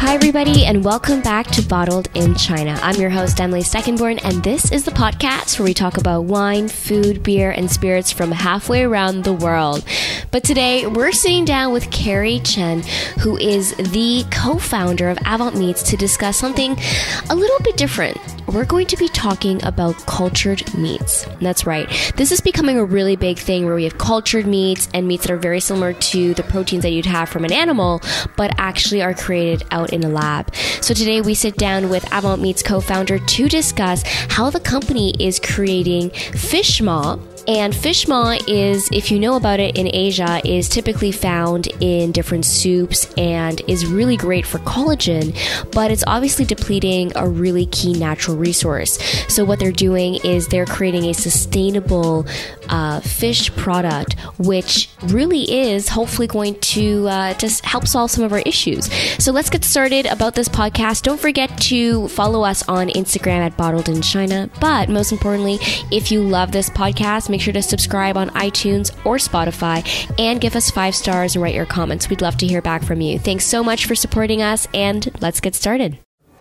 Hi everybody, and welcome back to Bottled in China. I'm your host, Emily Secondborn, and this is the podcast where we talk about wine, food, beer, and spirits from halfway around the world. But today, we're sitting down with Carrie Chen, who is the co-founder of Avant Meats, to discuss something a little bit different. We're going to be talking about cultured meats. That's right. This is becoming a really big thing where we have cultured meats and meats that are very similar to the proteins that you'd have from an animal, but actually are created out in a lab. So today we sit down with Avant Meats co-founder to discuss how the company is creating fish maw. And fish maw is, if you know about it in Asia, is typically found in different soups and is really great for collagen, but it's obviously depleting a really key natural resource. So what they're doing is they're creating a sustainable fish product, which really is hopefully going to just help solve some of our issues. So let's get started about this podcast. Don't forget to follow us on Instagram at Bottled in China. But most importantly, if you love this podcast, make sure to subscribe on iTunes or Spotify and give us 5 stars and write your comments. We'd love to hear back from you. Thanks so much for supporting us, and let's get started.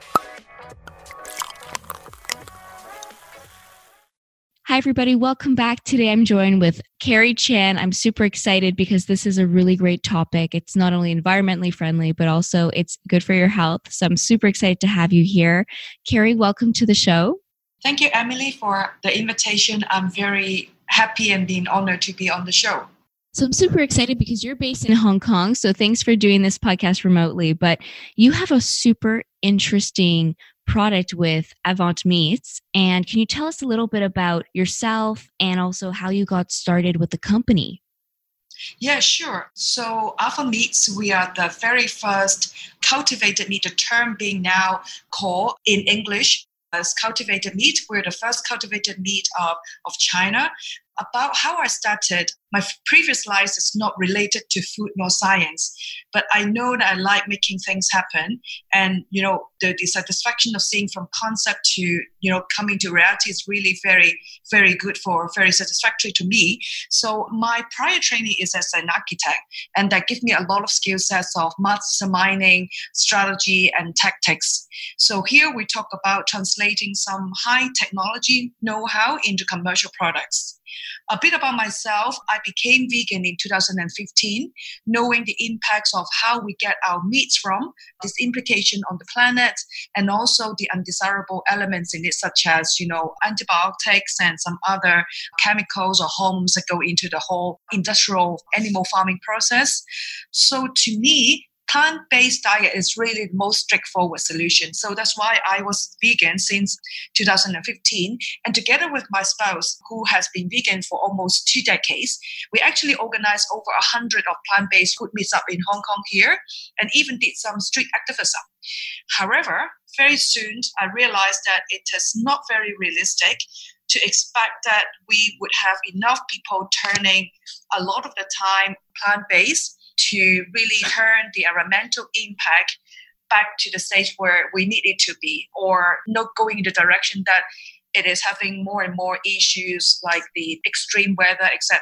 Hi, everybody. Welcome back. Today I'm joined with Carrie Chen. I'm super excited because this is a really great topic. It's not only environmentally friendly, but also it's good for your health. So I'm super excited to have you here. Carrie, welcome to the show. Thank you, Emily, for the invitation. I'm very happy and being honored to be on the show. So I'm super excited because you're based in Hong Kong. So thanks for doing this podcast remotely. But you have a super interesting product with Avant Meats. And can you tell us a little bit about yourself and also how you got started with the company? Yeah, sure. So Avant Meats, we are the very first cultivated meat, the term being now called in English as cultivated meat. We're the first cultivated meat of China. About how I started, my previous life is not related to food nor science, but I know that I like making things happen. And, the satisfaction of seeing from concept to, coming to reality is really very, very good very satisfactory to me. So my prior training is as an architect, and that gives me a lot of skill sets of masterminding, strategy, and tactics. So here we talk about translating some high technology know-how into commercial products. A bit about myself, I became vegan in 2015, knowing the impacts of how we get our meats from, this implication on the planet, and also the undesirable elements in it, such as, antibiotics and some other chemicals or hormones that go into the whole industrial animal farming process. So to me, plant-based diet is really the most straightforward solution. So that's why I was vegan since 2015. And together with my spouse, who has been vegan for almost 2 decades, we actually organized over 100 of plant-based food meetups in Hong Kong here, and even did some street activism. However, very soon I realized that it is not very realistic to expect that we would have enough people turning a lot of the time plant-based to really turn the environmental impact back to the stage where we need it to be, or not going in the direction that it is having more and more issues like the extreme weather, etc.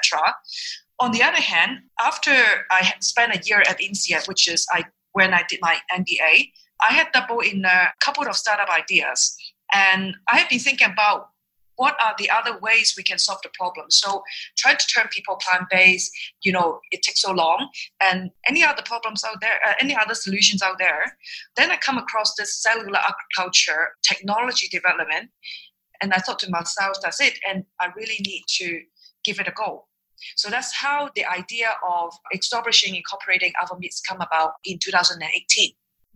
On the other hand, after I had spent a year at INSEAD, which is when I did my MBA, I had dabbled in a couple of startup ideas. And I had been thinking about what are the other ways we can solve the problem? So try to turn people plant-based, it takes so long. And any other problems out there, any other solutions out there. Then I come across this cellular agriculture technology development. And I thought to myself, that's it. And I really need to give it a go. So that's how the idea of incorporating Avant Meats come about in 2018.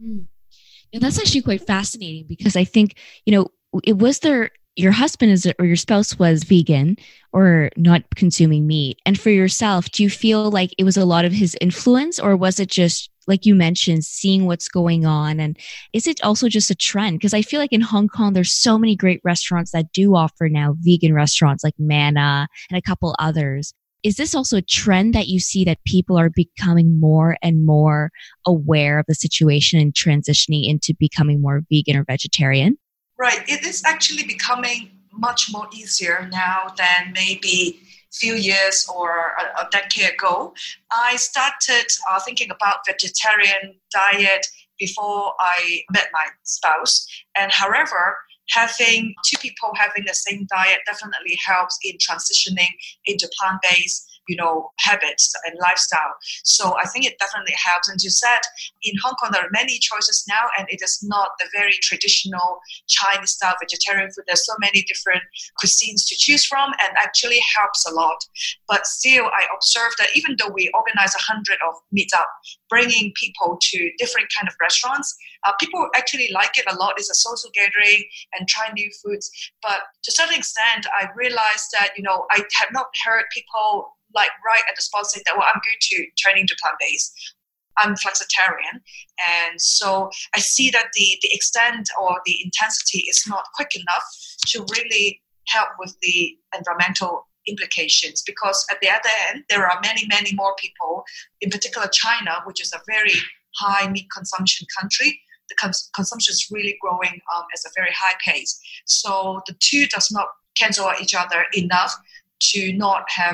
And that's actually quite fascinating because I think, it was your husband or your spouse was vegan or not consuming meat. And for yourself, do you feel like it was a lot of his influence, or was it just, like you mentioned, seeing what's going on? And is it also just a trend? Because I feel like in Hong Kong, there's so many great restaurants that do offer now vegan restaurants like Manna and a couple others. Is this also a trend that you see that people are becoming more and more aware of the situation and transitioning into becoming more vegan or vegetarian? Right. It is actually becoming much more easier now than maybe a few years or a decade ago. I started thinking about vegetarian diet before I met my spouse. And however, having two people having the same diet definitely helps in transitioning into plant-based habits and lifestyle. So I think it definitely helps. And you said in Hong Kong, there are many choices now, and it is not the very traditional Chinese style vegetarian food. There's so many different cuisines to choose from, and actually helps a lot. But still, I observed that even though we organize 100 of meetup, bringing people to different kind of restaurants, people actually like it a lot. It's a social gathering and try new foods. But to a certain extent, I realized that, I have not heard people like right at the spot say that, well, I'm going to turn into plant-based. I'm flexitarian. And so I see that the extent or the intensity is not quick enough to really help with the environmental implications, because at the other end, there are many, many more people, in particular China, which is a very high meat consumption country. The consumption is really growing at a very high pace. So the two does not cancel out each other enough to not have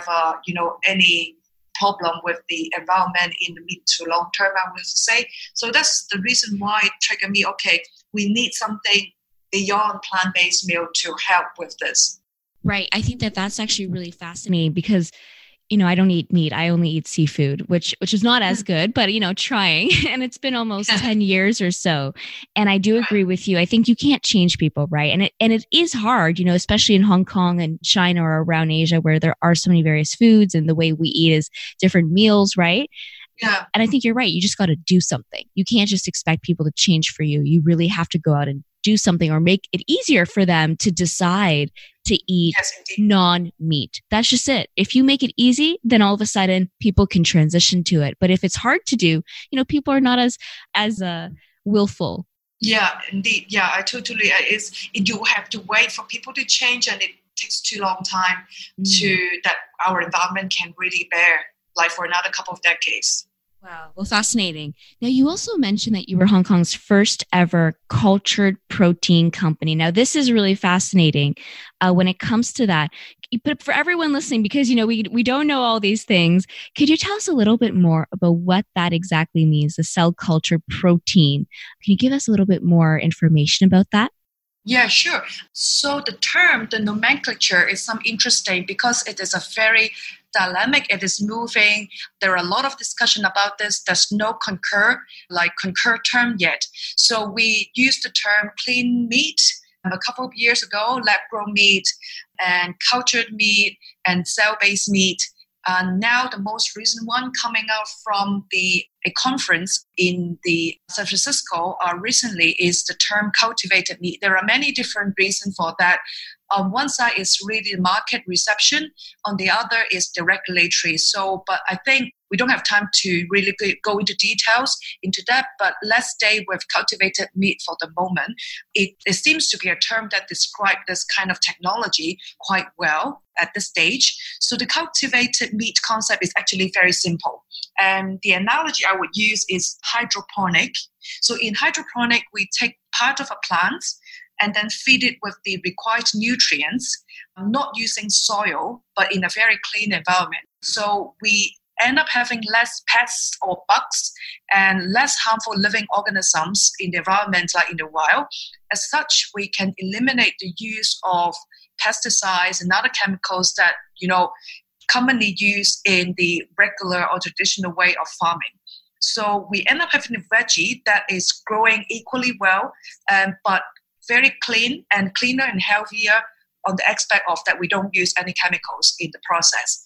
any problem with the environment in the mid to long term, I would say. So that's the reason why it triggered me, okay, we need something beyond plant-based meal to help with this. Right. I think that's actually really fascinating because, I don't eat meat. I only eat seafood, which is not as good, but, trying. And it's been almost 10 years or so. And I do agree with you. I think you can't change people, right? And it is hard, especially in Hong Kong and China or around Asia, where there are so many various foods and the way we eat is different meals, right? Yeah. And I think you're right. You just got to do something. You can't just expect people to change for you. You really have to go out and do something or make it easier for them to decide to eat non-meat. That's just it. If you make it easy, then all of a sudden people can transition to it. But if it's hard to do, people are not as willful. Yeah, indeed. Yeah, I totally. You have to wait for people to change, and it takes too long time to that our environment can really bear, like for another couple of decades. Wow. Well, fascinating. Now, you also mentioned that you were Hong Kong's first ever cultured protein company. Now, this is really fascinating when it comes to that. But for everyone listening, because, we don't know all these things, could you tell us a little bit more about what that exactly means, the cell cultured protein? Can you give us a little bit more information about that? Yeah, sure. So the nomenclature is some interesting because it is a very dynamic. It is moving. There are a lot of discussion about this. There's no concur term yet. So we used the term clean meat a couple of years ago, lab-grown meat and cultured meat and cell-based meat. And now the most recent one coming out from a conference in San Francisco recently is the term cultivated meat. There are many different reasons for that. On one side is really the market reception. On the other is the regulatory. But I think we don't have time to really go into details into that, but let's stay with cultivated meat for the moment. It seems to be a term that describes this kind of technology quite well at this stage. So the cultivated meat concept is actually very simple. And the analogy I would use is hydroponic. So in hydroponic, we take part of a plant and then feed it with the required nutrients, not using soil, but in a very clean environment. So we end up having less pests or bugs and less harmful living organisms in the environment like in the wild. As such, we can eliminate the use of pesticides and other chemicals that, commonly used in the regular or traditional way of farming. So we end up having a veggie that is growing equally well, but very clean and cleaner and healthier on the aspect of that we don't use any chemicals in the process.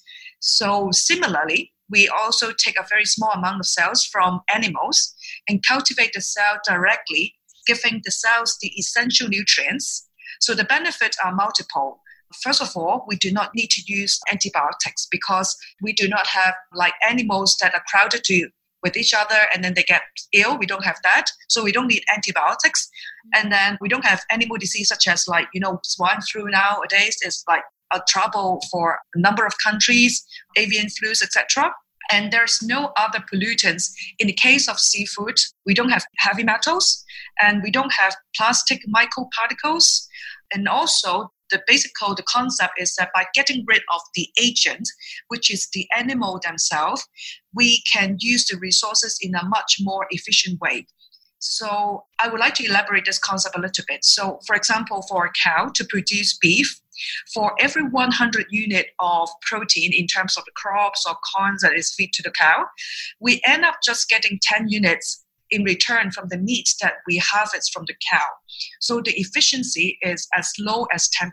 So similarly, we also take a very small amount of cells from animals and cultivate the cell directly, giving the cells the essential nutrients. So the benefits are multiple. First of all, we do not need to use antibiotics because we do not have like animals that are crowded with each other and then they get ill. We don't have that. So we don't need antibiotics. And then we don't have animal disease such as swine flu nowadays is like a trouble for a number of countries, avian flus, etc. And there's no other pollutants. In the case of seafood, we don't have heavy metals and we don't have plastic microparticles. And also the concept is that by getting rid of the agent, which is the animal themselves, we can use the resources in a much more efficient way. So I would like to elaborate this concept a little bit. So for example, for a cow to produce beef, for every 100 unit of protein in terms of the crops or corn that is fed to the cow, we end up just getting 10 units in return from the meat that we harvest from the cow. So the efficiency is as low as 10%.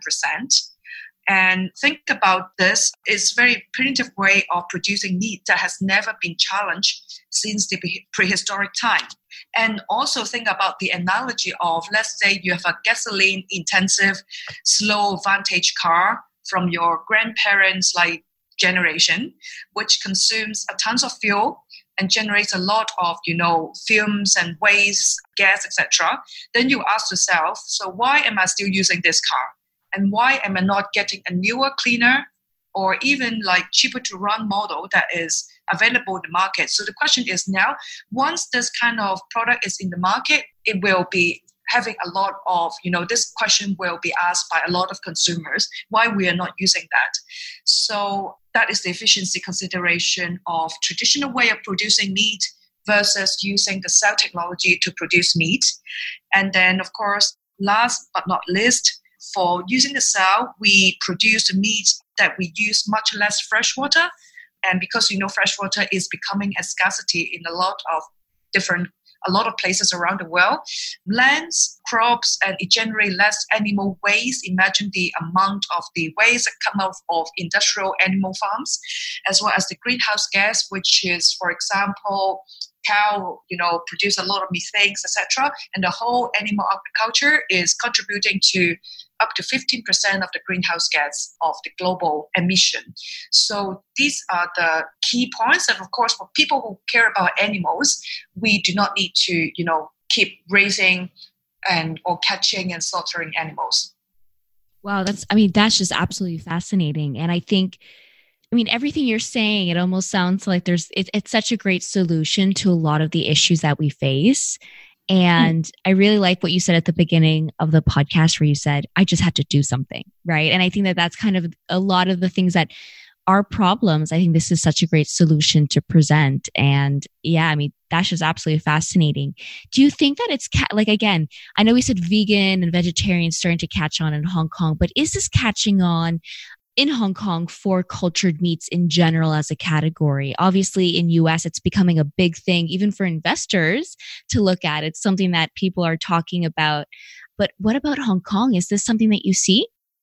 And think about this, it's a very primitive way of producing meat that has never been challenged since the prehistoric time. And also think about the analogy of, let's say you have a gasoline-intensive, slow vantage car from your grandparents' generation, which consumes a tons of fuel and generates a lot of, fumes and waste, gas, etc. Then you ask yourself, so why am I still using this car? And why am I not getting a newer, cleaner, or even cheaper to run model that is available in the market? So the question is now, once this kind of product is in the market, it will be having a lot of, this question will be asked by a lot of consumers, why we are not using that. So that is the efficiency consideration of traditional way of producing meat versus using the cell technology to produce meat. And then, of course, last but not least, for using the cell, we produce the meat that we use much less fresh water. And because fresh water is becoming a scarcity in a lot of places around the world, lands, crops, and it generates less animal waste. Imagine the amount of the waste that come out of industrial animal farms, as well as the greenhouse gas, which is, for example, cow, produce a lot of methane, etc. And the whole animal agriculture is contributing to up to 15% of the greenhouse gas of the global emission. So these are the key points. And of course, for people who care about animals, we do not need to, keep raising or catching and slaughtering animals. Wow, that's just absolutely fascinating. And I think, everything you're saying, it almost sounds like it's such a great solution to a lot of the issues that we face. And I really like what you said at the beginning of the podcast where you said, I just had to do something, right? And I think that that's kind of a lot of the things that are problems. I think this is such a great solution to present. And yeah, that's just absolutely fascinating. Do you think that it's again, I know we said vegan and vegetarian starting to catch on in Hong Kong, but is this catching on in Hong Kong for cultured meats in general as a category? Obviously in US, it's becoming a big thing, even for investors to look at. It's something that people are talking about. But what about Hong Kong? Is this something that you see?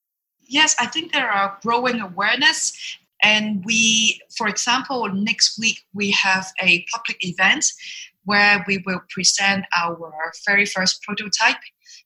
Yes, I think there are growing awareness. And we, for example, next week, we have a public event where we will present our very first prototype.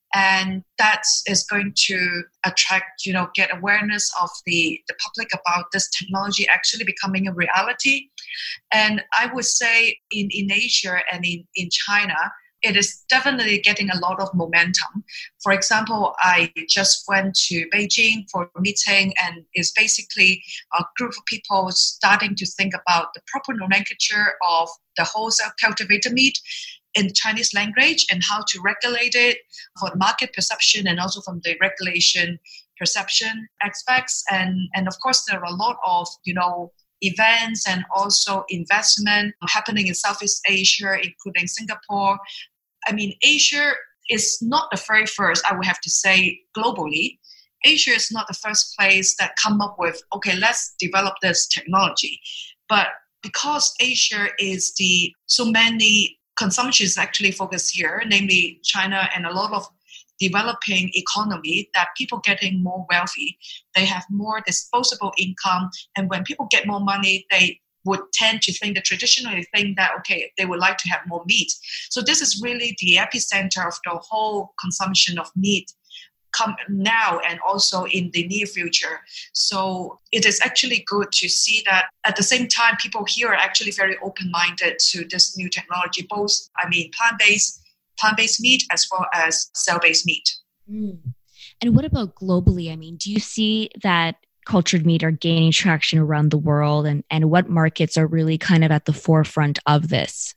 And that is going to attract, get awareness of the public about this technology actually becoming a reality. And I would say in Asia and in China, it is definitely getting a lot of momentum. For example, I just went to Beijing for a meeting, and it's basically a group of people starting to think about the proper nomenclature of the wholesale cultivated meat in the Chinese language and how to regulate it for market perception and also from the regulation perception aspects. And of course, there are a lot of, events and also investment happening in Southeast Asia, including Singapore. Asia is not the very first, I would have to say, globally. Asia is not the first place that come up with, okay, let's develop this technology. But because Asia is so many consumption is actually focused here, namely China and a lot of developing economy, that people getting more wealthy, they have more disposable income. And when people get more money, they would tend to traditionally think that, okay, they would like to have more meat. So this is really the epicenter of the whole consumption of meat come now and also in the near future. So it is actually good to see that at the same time, people here are actually very open-minded to this new technology, both, plant-based meat as well as cell-based meat. And what about globally? Do you see that cultured meat are gaining traction around the world, and what markets are really kind of at the forefront of this?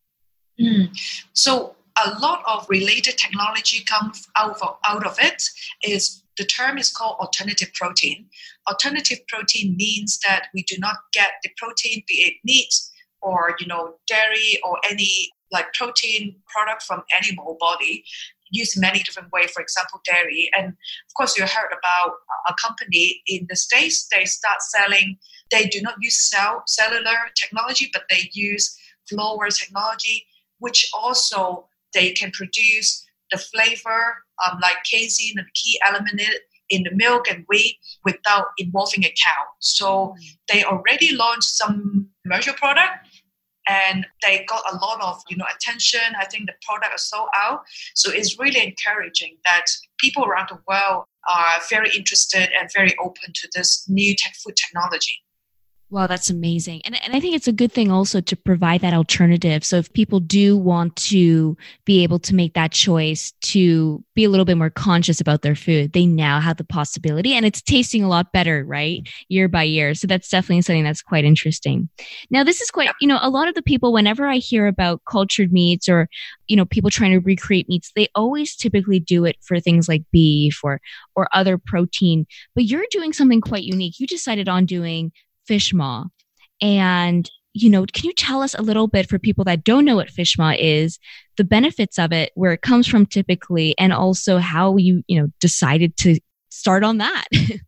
So a lot of related technology comes out of it. The term is called alternative protein. Alternative protein means that we do not get the protein, be it meat or dairy or any like protein product from animal body used many different ways, for example, dairy. And of course, you heard about a company in the States, they start selling, they do not use cellular technology, but they use flour technology, which also they can produce the flavor, like casein and key element in the milk and whey without involving a cow. So they already launched some commercial product, and they got a lot of attention. I think the product is sold out. So it's really encouraging that people around the world are very interested and very open to this new food technology. Wow, that's amazing. And I think it's a good thing also to provide that alternative. So if people do want to be able to make that choice to be a little bit more conscious about their food, they now have the possibility, and it's tasting a lot better, right? Year by year. So that's definitely something that's quite interesting. Now, this is quite, a lot of the people, whenever I hear about cultured meats or, people trying to recreate meats, they always typically do it for things like beef or other protein. But you're doing something quite unique. You decided on doing fish maw. And, can you tell us a little bit for people that don't know what fish maw is, the benefits of it, where it comes from typically, and also how you, decided to start on that?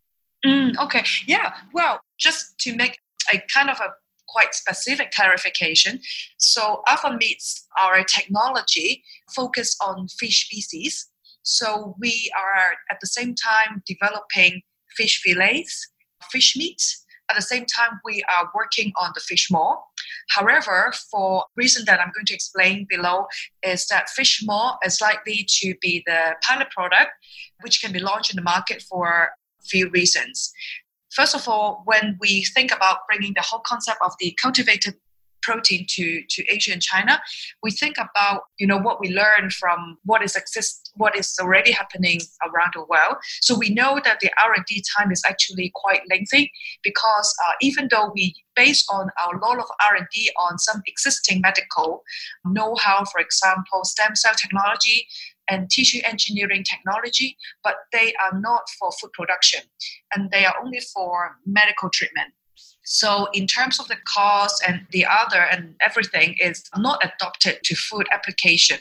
Okay. Yeah. Well, just to make a kind of a quite specific clarification. So Alpha Meats are a technology focused on fish species. So we are at the same time developing fish fillets, fish meats. At the same time, we are working on the fish maw. However, for reason that I'm going to explain below, is that fish maw is likely to be the pilot product, which can be launched in the market for a few reasons. First of all, when we think about bringing the whole concept of the cultivated protein to Asia and China, we think about what we learned from what is already happening around the world. So we know that the R&D time is actually quite lengthy, because even though we base on a lot of R&D on some existing medical know-how, for example, stem cell technology and tissue engineering technology, but they are not for food production, and they are only for medical treatment. So in terms of the cost and the other and everything is not adopted to food application.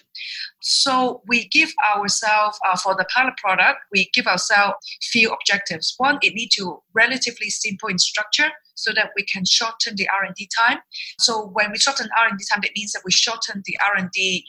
So we give ourselves, for the pilot product, we give ourselves few objectives. One, it needs to relatively simple in structure so that we can shorten the R&D time. So when we shorten R&D time, that means that we shorten the R&D,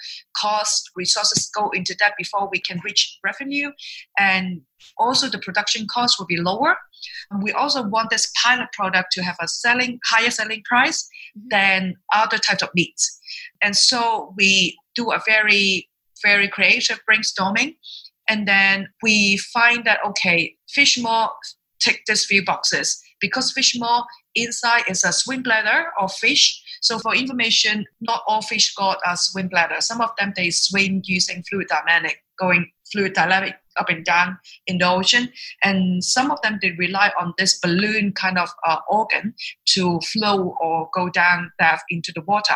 cost, resources go into that before we can reach revenue. And also the production cost will be lower. And we also want this pilot product to have a higher selling price than other types of meats. And so we do a very, very creative brainstorming. And then we find that, okay, fish maw tick these few boxes, because fish maw inside is a swim bladder of fish. So for information, not all fish got a swim bladder. Some of them, they swim using fluid dynamic, going fluid dynamic up and down in the ocean. And some of them, they rely on this balloon kind of organ to flow or go down depth into the water.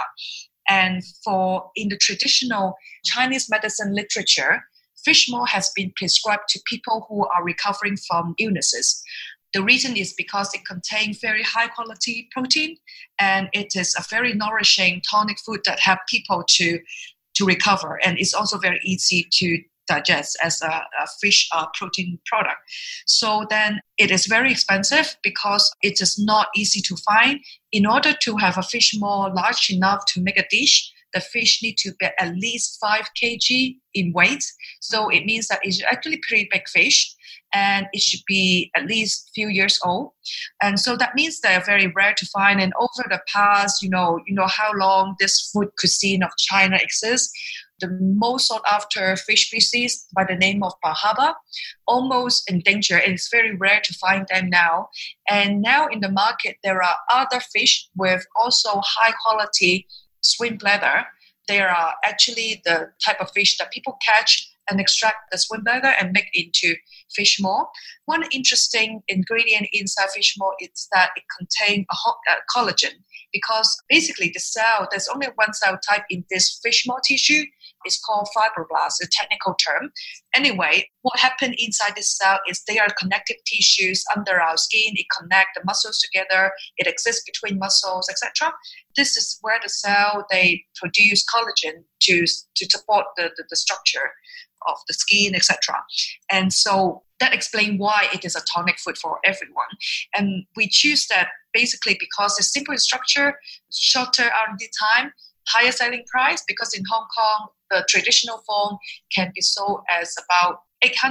And in the traditional Chinese medicine literature, fish maw has been prescribed to people who are recovering from illnesses. The reason is because it contains very high quality protein, and it is a very nourishing tonic food that help people to recover. And it's also very easy to digest as a fish protein product. So then it is very expensive because it is not easy to find. In order to have a fish maw large enough to make a dish, the fish need to be at least 5 kg in weight. So it means that it's actually pretty big fish, and it should be at least a few years old. And so that means they're very rare to find. And over the past, you know how long this food cuisine of China exists, the most sought after fish species by the name of barbel, almost endangered. It's very rare to find them now. And now in the market, there are other fish with also high quality swim bladder. They are actually the type of fish that people catch and extract the swim bladder and make into fish maw. One interesting ingredient inside fish maw is that it contains collagen, because basically there's only one cell type in this fish maw tissue, It's called fibroblast, a technical term. Anyway, what happened inside this cell is they are connective tissues under our skin. It connects the muscles together. It exists between muscles, etc. This is where the cell, they produce collagen to support the structure of the skin, etc. And so that explains why it is a tonic food for everyone. And we choose that basically because it's simple in structure, shorter R&D time, higher selling price, because in Hong Kong, the traditional form can be sold as about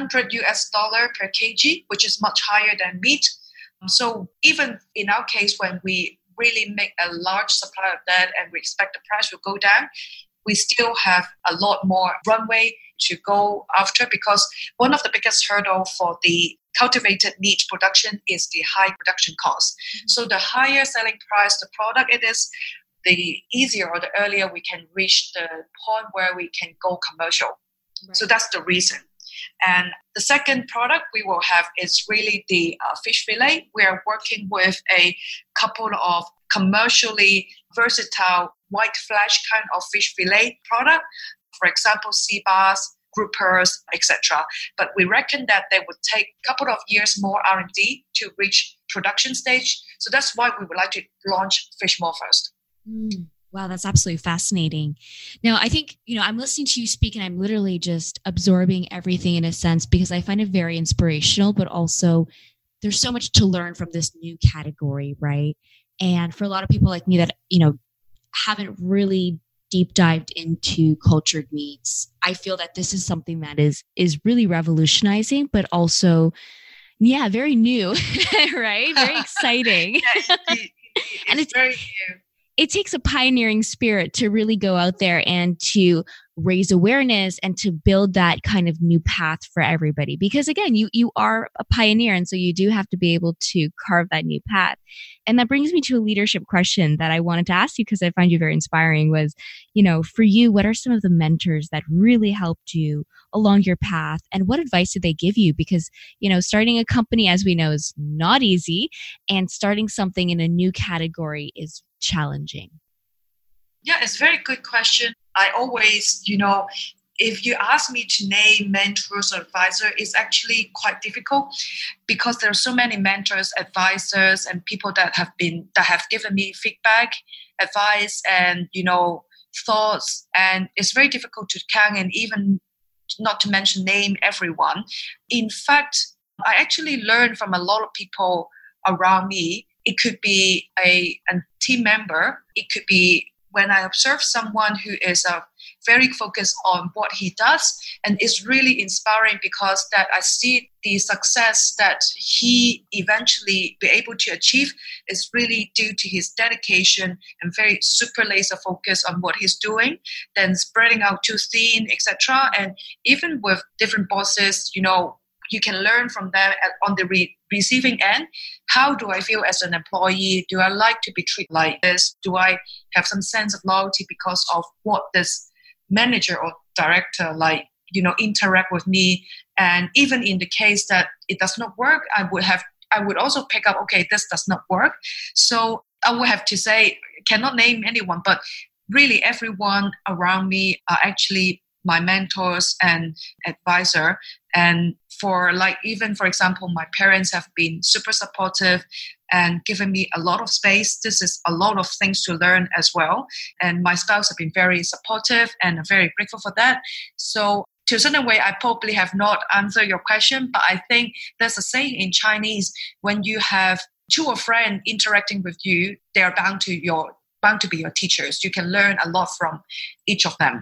$800 per kg, which is much higher than meat. So even in our case, when we really make a large supply of that and we expect the price will go down, we still have a lot more runway to go after, because one of the biggest hurdles for the cultivated meat production is the high production cost. So the higher selling price the product it is, the easier or the earlier we can reach the point where we can go commercial. Right. So that's the reason. And the second product we will have is really the fish fillet. We are working with a couple of commercially versatile white flesh kind of fish fillet product. For example, sea bass, groupers, etc. But we reckon that they would take a couple of years more R&D to reach production stage. So that's why we would like to launch Fishmore first. Wow, that's absolutely fascinating. Now, I think, I'm listening to you speak and I'm literally just absorbing everything in a sense, because I find it very inspirational, but also there's so much to learn from this new category, right? And for a lot of people like me that, haven't really deep dived into cultured meats, I feel that this is something that is really revolutionizing, but also, very new, right? Very exciting. And it's very new. It takes a pioneering spirit to really go out there and to raise awareness and to build that kind of new path for everybody. Because again, you are a pioneer, and so you do have to be able to carve that new path. And that brings me to a leadership question that I wanted to ask you, because I find you very inspiring, was, for you, what are some of the mentors that really helped you along your path, and what advice did they give you? Because, starting a company, as we know, is not easy, and starting something in a new category is challenging. Yeah, it's a very good question. I always, if you ask me to name mentors or advisors, it's actually quite difficult, because there are so many mentors, advisors, and people that have given me feedback, advice, and thoughts, and it's very difficult to count, and even not to mention name everyone. In fact, I actually learned from a lot of people around me. It could be a team member. It could be when I observe someone who is very focused on what he does, and it's really inspiring, because that I see the success that he eventually be able to achieve is really due to his dedication and very super laser focus on what he's doing, then spreading out too thin, etc. And even with different bosses, you can learn from them on the receiving end. How do I feel as an employee? Do I like to be treated like this? Do I have some sense of loyalty because of what this manager or director interact with me? And even in the case that it does not work, I would also pick up, okay, this does not work. So I would have to say, cannot name anyone, but really everyone around me are actually my mentors and advisor. And for example, my parents have been super supportive and given me a lot of space. This is a lot of things to learn as well. And my spouse have been very supportive, and I'm very grateful for that. So to a certain way, I probably have not answered your question, but I think there's a saying in Chinese, when you have two or friends interacting with you, they are bound to be your teachers. You can learn a lot from each of them.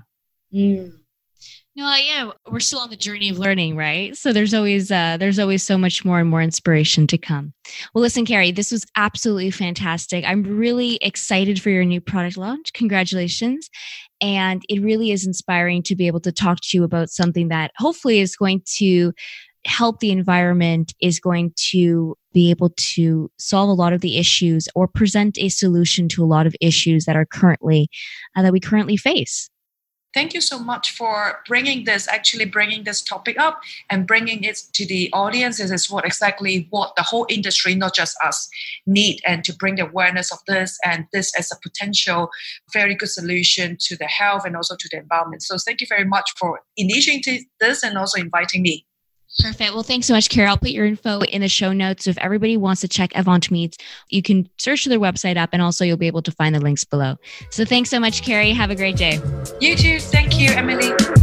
No, yeah, we're still on the journey of learning, right? So there's always so much more and more inspiration to come. Well, listen, Carrie, this was absolutely fantastic. I'm really excited for your new product launch. Congratulations. And it really is inspiring to be able to talk to you about something that hopefully is going to help the environment, is going to be able to solve a lot of the issues, or present a solution to a lot of issues that are that we currently face. Thank you so much for bringing this topic up and bringing it to the audience. This is what the whole industry, not just us, need, and to bring the awareness of this and this as a potential very good solution to the health and also to the environment. So thank you very much for initiating this and also inviting me. Perfect. Well, thanks so much, Carrie. I'll put your info in the show notes. So if everybody wants to check Avant Meats, you can search their website up and also you'll be able to find the links below. So thanks so much, Carrie. Have a great day. You too. Thank you, Emily.